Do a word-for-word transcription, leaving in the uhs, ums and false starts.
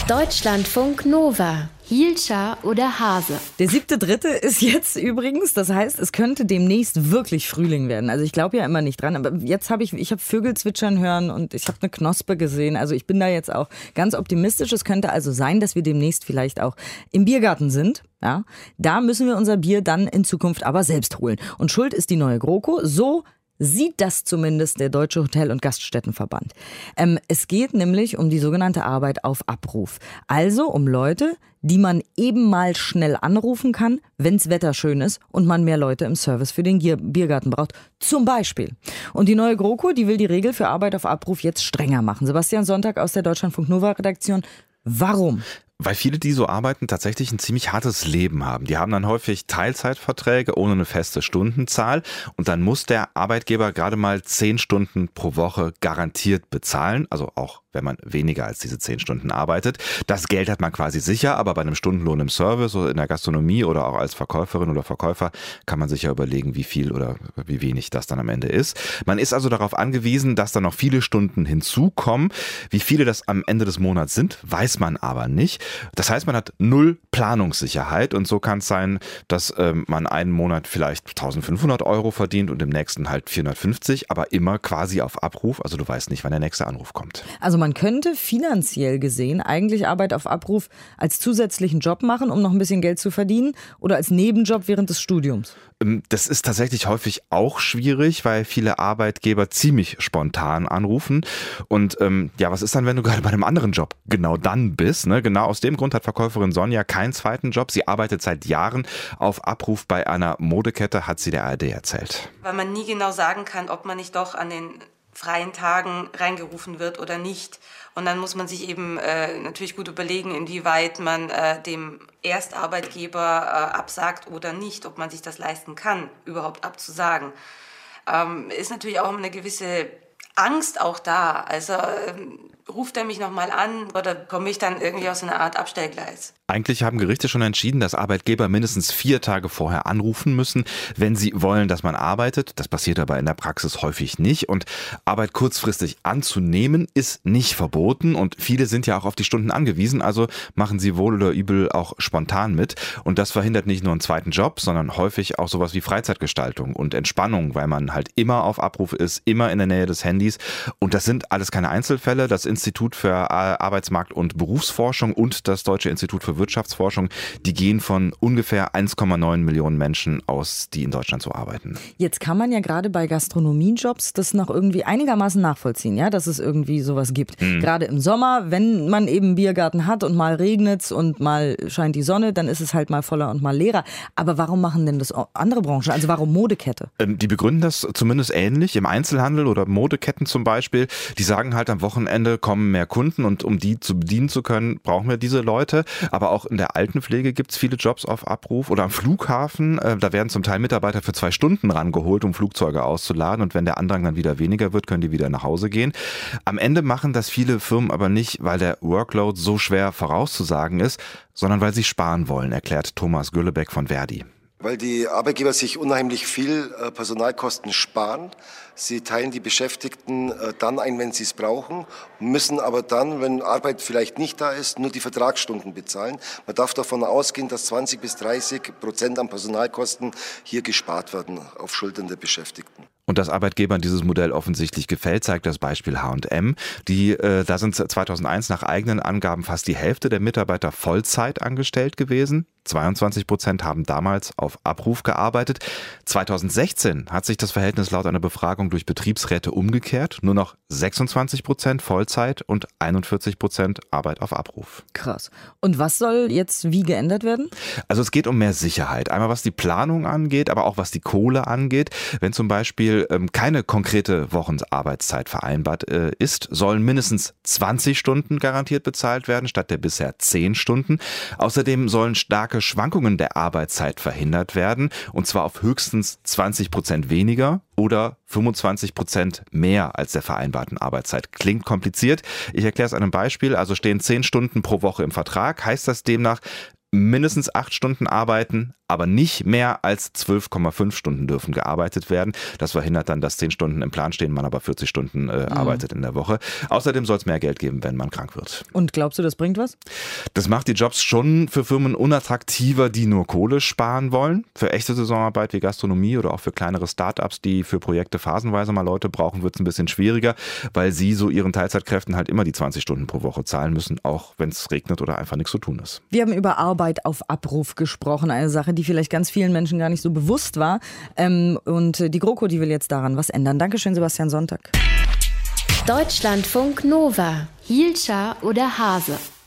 Deutschlandfunk Nova. Hielscher oder Hase? Der siebte Dritte ist jetzt übrigens, das heißt, es könnte demnächst wirklich Frühling werden. Also ich glaube ja immer nicht dran, aber jetzt habe ich, ich habe Vögel zwitschern hören und ich habe eine Knospe gesehen. Also ich bin da jetzt auch ganz optimistisch. Es könnte also sein, dass wir demnächst vielleicht auch im Biergarten sind. Ja, da müssen wir unser Bier dann in Zukunft aber selbst holen. Und schuld ist die neue GroKo. So sieht das zumindest der Deutsche Hotel- und Gaststättenverband. Ähm, es geht nämlich um die sogenannte Arbeit auf Abruf. Also um Leute, die man eben mal schnell anrufen kann, wenn's Wetter schön ist und man mehr Leute im Service für den Gier- Biergarten braucht. Zum Beispiel. Und die neue GroKo, die will die Regel für Arbeit auf Abruf jetzt strenger machen. Sebastian Sonntag aus der Deutschlandfunk Nova Redaktion. Warum? Weil viele, die so arbeiten, tatsächlich ein ziemlich hartes Leben haben. Die haben dann häufig Teilzeitverträge ohne eine feste Stundenzahl und dann muss der Arbeitgeber gerade mal zehn Stunden pro Woche garantiert bezahlen, also auch wenn man weniger als diese zehn Stunden arbeitet. Das Geld hat man quasi sicher, aber bei einem Stundenlohn im Service oder in der Gastronomie oder auch als Verkäuferin oder Verkäufer kann man sich ja überlegen, wie viel oder wie wenig das dann am Ende ist. Man ist also darauf angewiesen, dass da noch viele Stunden hinzukommen. Wie viele das am Ende des Monats sind, weiß man aber nicht. Das heißt, man hat null Planungssicherheit und so kann es sein, dass ähm, man einen Monat vielleicht eintausendfünfhundert Euro verdient und im nächsten halt vierhundertfünfzig, aber immer quasi auf Abruf. Also du weißt nicht, wann der nächste Anruf kommt. Also man könnte finanziell gesehen eigentlich Arbeit auf Abruf als zusätzlichen Job machen, um noch ein bisschen Geld zu verdienen oder als Nebenjob während des Studiums. Das ist tatsächlich häufig auch schwierig, weil viele Arbeitgeber ziemlich spontan anrufen. Und ähm, ja, was ist dann, wenn du gerade bei einem anderen Job genau dann bist? Ne? Genau aus dem Grund hat Verkäuferin Sonja keinen zweiten Job. Sie arbeitet seit Jahren auf Abruf bei einer Modekette, hat sie der A R D erzählt. Weil man nie genau sagen kann, ob man nicht doch an den freien Tagen reingerufen wird oder nicht. Und dann muss man sich eben äh, natürlich gut überlegen, inwieweit man äh, dem Erstarbeitgeber äh, absagt oder nicht, ob man sich das leisten kann, überhaupt abzusagen. Ähm, ist natürlich auch eine gewisse Angst auch da. Also ähm, ruft er mich nochmal an oder komme ich dann irgendwie aus einer Art Abstellgleis? Eigentlich haben Gerichte schon entschieden, dass Arbeitgeber mindestens vier Tage vorher anrufen müssen, wenn sie wollen, dass man arbeitet. Das passiert aber in der Praxis häufig nicht. Und Arbeit kurzfristig anzunehmen ist nicht verboten. Und viele sind ja auch auf die Stunden angewiesen. Also machen sie wohl oder übel auch spontan mit. Und das verhindert nicht nur einen zweiten Job, sondern häufig auch sowas wie Freizeitgestaltung und Entspannung, weil man halt immer auf Abruf ist, immer in der Nähe des Handys. Und das sind alles keine Einzelfälle. Das Institut für Arbeitsmarkt- und Berufsforschung und das Deutsche Institut für Wirtschaftsforschung, die gehen von ungefähr eins Komma neun Millionen Menschen aus, die in Deutschland so arbeiten. Jetzt kann man ja gerade bei Gastronomiejobs das noch irgendwie einigermaßen nachvollziehen, ja, dass es irgendwie sowas gibt. Mhm. Gerade im Sommer, wenn man eben einen Biergarten hat und mal regnet's und mal scheint die Sonne, dann ist es halt mal voller und mal leerer. Aber warum machen denn das andere Branchen? Also warum Modekette? Ähm, die begründen das zumindest ähnlich im Einzelhandel oder Modeketten zum Beispiel. Die sagen halt, am Wochenende kommen mehr Kunden und um die zu bedienen zu können, brauchen wir diese Leute. Aber auch in der Altenpflege gibt es viele Jobs auf Abruf oder am Flughafen. Äh, da werden zum Teil Mitarbeiter für zwei Stunden rangeholt, um Flugzeuge auszuladen. Und wenn der Andrang dann wieder weniger wird, können die wieder nach Hause gehen. Am Ende machen das viele Firmen aber nicht, weil der Workload so schwer vorauszusagen ist, sondern weil sie sparen wollen, erklärt Thomas Güllebeck von Verdi. Weil die Arbeitgeber sich unheimlich viel äh, Personalkosten sparen. Sie teilen die Beschäftigten äh, dann ein, wenn sie es brauchen, müssen aber dann, wenn Arbeit vielleicht nicht da ist, nur die Vertragsstunden bezahlen. Man darf davon ausgehen, dass zwanzig bis dreißig Prozent an Personalkosten hier gespart werden auf Schultern der Beschäftigten. Und dass Arbeitgebern dieses Modell offensichtlich gefällt, zeigt das Beispiel H und M. Die, äh, da sind zweitausendeins nach eigenen Angaben fast die Hälfte der Mitarbeiter Vollzeit angestellt gewesen. zweiundzwanzig Prozent haben damals auf Abruf gearbeitet. zweitausendsechzehn hat sich das Verhältnis laut einer Befragung durch Betriebsräte umgekehrt. Nur noch sechsundzwanzig Prozent Vollzeit und einundvierzig Prozent Arbeit auf Abruf. Krass. Und was soll jetzt wie geändert werden? Also es geht um mehr Sicherheit. Einmal was die Planung angeht, aber auch was die Kohle angeht. Wenn zum Beispiel ähm, keine konkrete Wochenarbeitszeit vereinbart äh, ist, sollen mindestens zwanzig Stunden garantiert bezahlt werden, statt der bisher zehn Stunden. Außerdem sollen starke Schwankungen der Arbeitszeit verhindert werden, und zwar auf höchstens zwanzig Prozent weniger oder fünfundzwanzig Prozent mehr als der vereinbarten Arbeitszeit. Klingt kompliziert. Ich erkläre es an einem Beispiel. Also stehen zehn Stunden pro Woche im Vertrag, heißt das demnach mindestens acht Stunden arbeiten, aber nicht mehr als zwölf Komma fünf Stunden dürfen gearbeitet werden. Das verhindert dann, dass zehn Stunden im Plan stehen, man aber vierzig Stunden äh, mhm. arbeitet in der Woche. Außerdem soll es mehr Geld geben, wenn man krank wird. Und glaubst du, das bringt was? Das macht die Jobs schon für Firmen unattraktiver, die nur Kohle sparen wollen. Für echte Saisonarbeit wie Gastronomie oder auch für kleinere Startups, die für Projekte phasenweise mal Leute brauchen, wird es ein bisschen schwieriger, weil sie so ihren Teilzeitkräften halt immer die zwanzig Stunden pro Woche zahlen müssen, auch wenn es regnet oder einfach nichts zu tun ist. Wir haben über Arbeit auf Abruf gesprochen, eine Sache, die vielleicht ganz vielen Menschen gar nicht so bewusst war. Ähm, und die GroKo, die will jetzt daran was ändern. Dankeschön, Sebastian Sonntag. Deutschlandfunk Nova. Hielscher oder Hase?